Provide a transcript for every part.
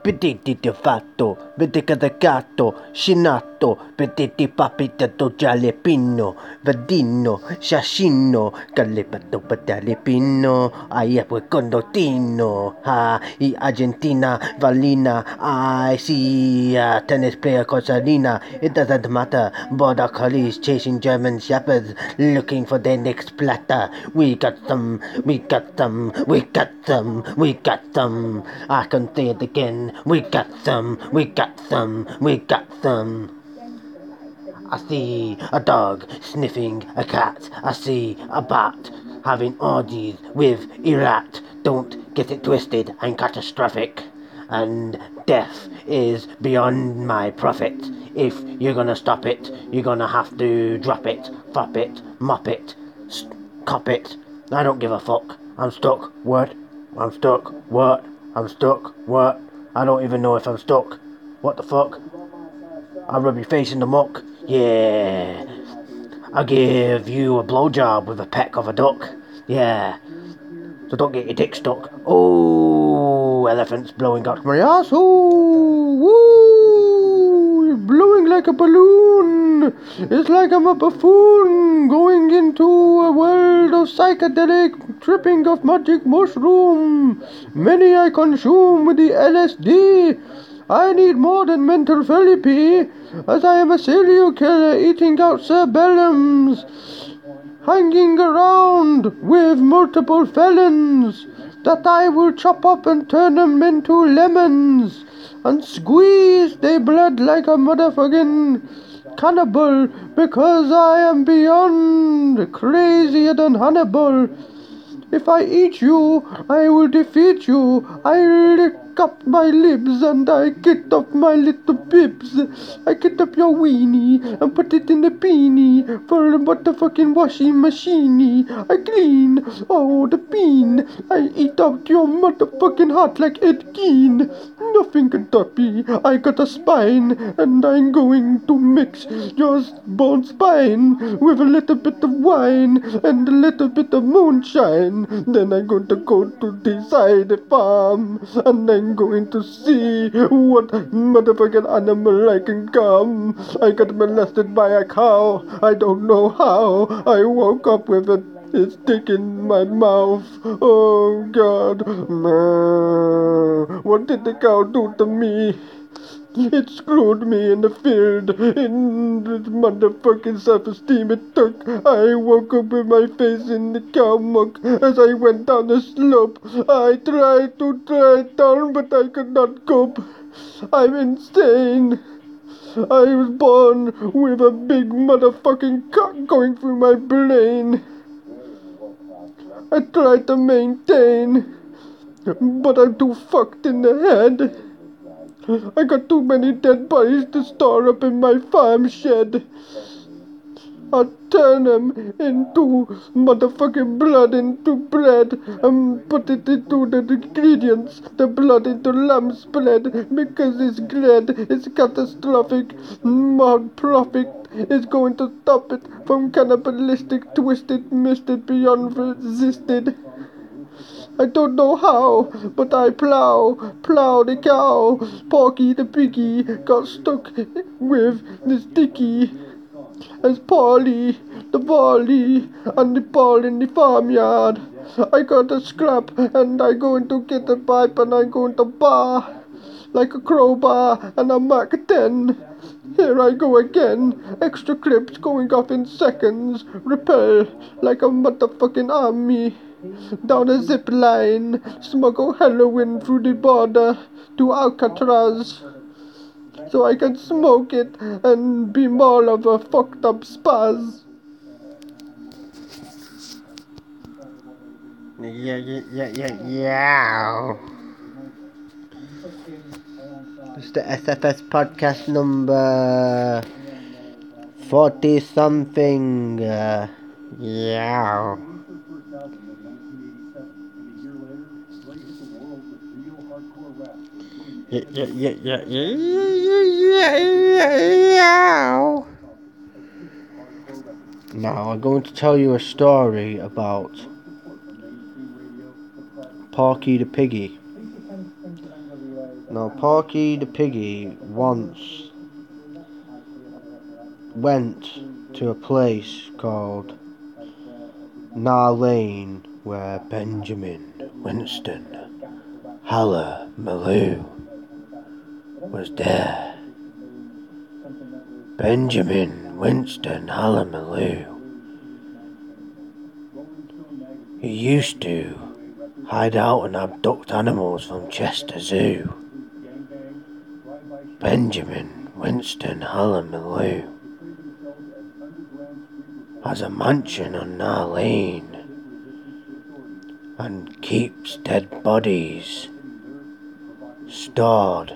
Pediti de fatto, vedete da gatto, scinato, pediti papita do gialepino, vadino, sciascino, calepato patalepino, aiapue condotino, I Argentina, Valina, I see tennis player Cosalina, it doesn't matter, border collies chasing German shepherds, looking for their next platter, we got them, we got them, we got them, we got them, I can say it again, we got them, we got them, we got them. I see a dog sniffing a cat. I see a bat having orgies with a rat. Don't get it twisted, I'm catastrophic. And death is beyond my profit. If you're gonna stop it, you're gonna have to drop it, fop it, mop it, cop it. I don't give a fuck. I'm stuck. What? I'm stuck. What? I'm stuck. What? I don't even know if I'm stuck. What the fuck? I'll rub your face in the muck. Yeah. I'll give you a blowjob with a peck of a duck. Yeah. So don't get your dick stuck. Oh, elephants blowing up my asshole. Woo! You're blowing like a balloon. It's like I'm a buffoon going into a world of psychedelic tripping of magic mushroom. Many I consume with the LSD. I need more than mental therapy, as I am a serial killer eating out cerebellums, hanging around with multiple felons that I will chop up and turn them into lemons and squeeze their blood like a motherfucking cannibal, because I am beyond crazier than Hannibal. If I eat you, I will defeat you. I lick up my lips and I get up my little bibs. I get up your weenie and put it in a beanie for the motherfucking washing machine. I clean, oh, the bean. I eat out your motherfucking heart like Ed Gein. Nothing can stop me. I got a spine and I'm going to mix your bone spine with a little bit of wine and a little bit of moonshine. Then I'm going to go to the side farm and I'm going to see what motherfucking animal I can come. I got molested by a cow. I don't know how. I woke up with a stick in my mouth. Oh God. What did the cow do to me? It screwed me in the field, in the motherfucking self-esteem it took. I woke up with my face in the cow muck as I went down the slope. I tried to it down, but I could not cope. I'm insane. I was born with a big motherfucking cock going through my brain. I tried to maintain, but I'm too fucked in the head. I got too many dead bodies to store up in my farm shed. I'll turn them into motherfucking blood into bread and put it into the ingredients, the blood into lamb's bread, because it's glad, it's catastrophic. My profit is going to stop it from cannibalistic, twisted, misted, beyond resisted. I don't know how, but I plow the cow. Porky the piggy got stuck with this dicky. As Polly the volley and the ball in the farmyard. I got a scrap and I going to get a pipe and I going to bar like a crowbar and a Mac 10. Here I go again. Extra clips going off in seconds. Repel like a motherfucking army. Down a zip line, smuggle heroin through the border to Alcatraz, so I can smoke it and be more of a fucked up spaz. Yeah. It's the SFS podcast number 40 something. Yeah. Now I'm going to tell you a story about Porky the Piggy. Now, Porky the Piggy once went to a place called Nar Lane where Benjamin Winston Hallelujah was there. Benjamin Winston Hallelujah. He used to hide out and abduct animals from Chester Zoo. Benjamin Winston Hallelujah has a mansion on Nar Lane and keeps dead bodies stored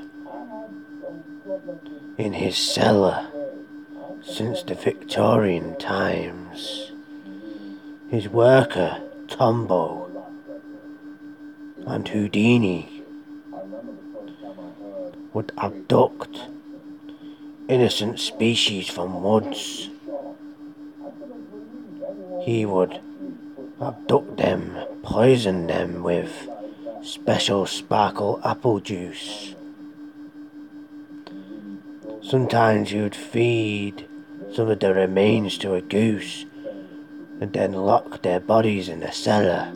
in his cellar since the Victorian times. His worker, Tombo, and Houdini would abduct innocent species from woods. He would abduct them, poison them with special sparkle apple juice. Sometimes he would feed some of the remains to a goose and then lock their bodies in a cellar,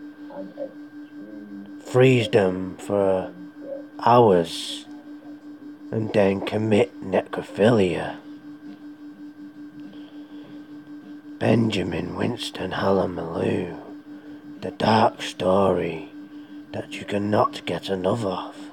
freeze them for hours, and then commit necrophilia. Benjamin Winston Hallelujah, the dark story that you cannot get enough of.